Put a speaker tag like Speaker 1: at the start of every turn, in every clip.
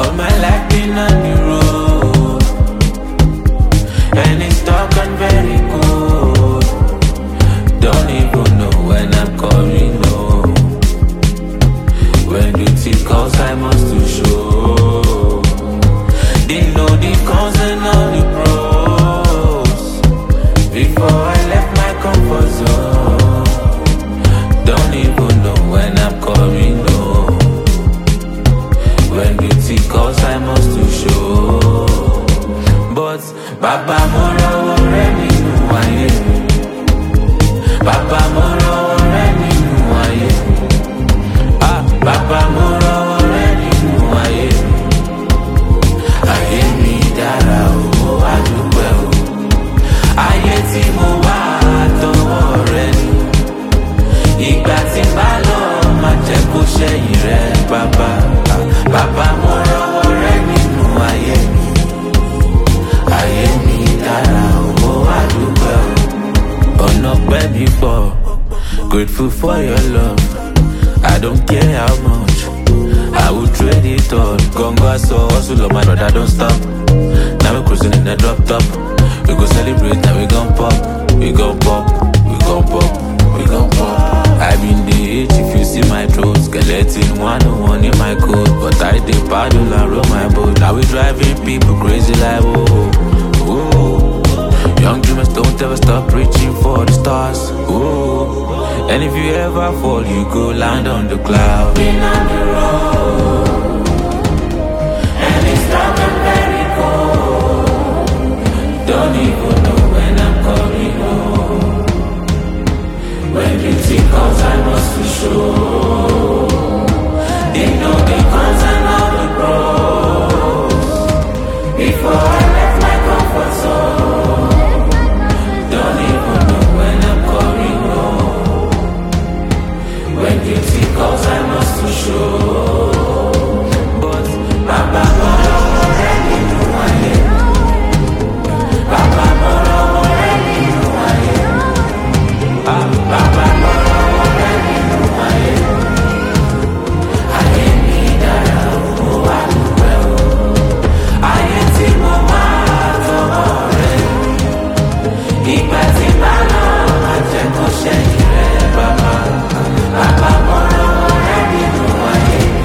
Speaker 1: All my life been on the road, and it's dark and very cold. Don't even know when I'm coming home. When duty calls, I must to show. They know the cons and all the pros. Before I left my comfort zone, don't even know when I'm coming home. When duty calls, I must to show. But Baba Moro already knew I am. Baba Moro already knew I am. Ah, Baba Moro already knew I am. Ayé mi dára o, adúpẹ́ o. Ayé tí mo wá àtọwọ́ rẹ ni. Ìgbà tí bá lọ máa jẹ́ kó ṣẹ̀yìn rẹ, bàbá. Bàbá mo rọ́wọ́ rẹ nínú ayé mi. Ayé mi dára o, adúpẹ́ o. Ọ̀nà pẹ́ mi pọ̀, grateful for your love. I don't care how much, I will trade it all. Gongo aso, hustle on my brother, don't stop. Now we cruising in a drop top. We go celebrate, now we gon' pop. We gon' pop, we gon' pop, we gon' pop. I been the age if you see my throat. Skeleton 101 in my coat. But I dey paddle and roll my boat. Now we driving people crazy like whoa, whoa. Young dreamers don't ever stop reaching for the stars, whoa. And if you ever fall, you go land on the cloud. Been on the road, and it's dark and very cold. Don't even know when I'm coming home. When duty calls, I must be sure. They know the cons and all the pros. Before I left my comfort zone, don't even know when I'm coming home. When duty calls, I must be sure. But Baba Moro already knew I am. Baba Moro already knew I am. Ah, Baba Moro already knew I am. Ayé mi dára o, adúpẹ́ o. Ayé tí mo wá àtọwọ́ rẹ ni. Ìgbà tí bá lọ máa jẹ́ kó ṣẹ̀yìn rẹ, bàbá. Baba Moro already knew I am.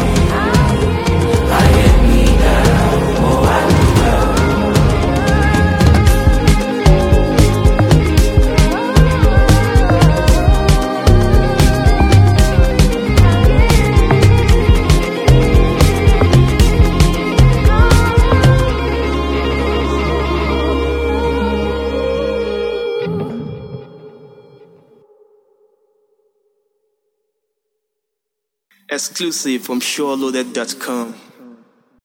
Speaker 1: Ayé mi dára o, adúpẹ́ o.
Speaker 2: Exclusive from SureLoaded.com.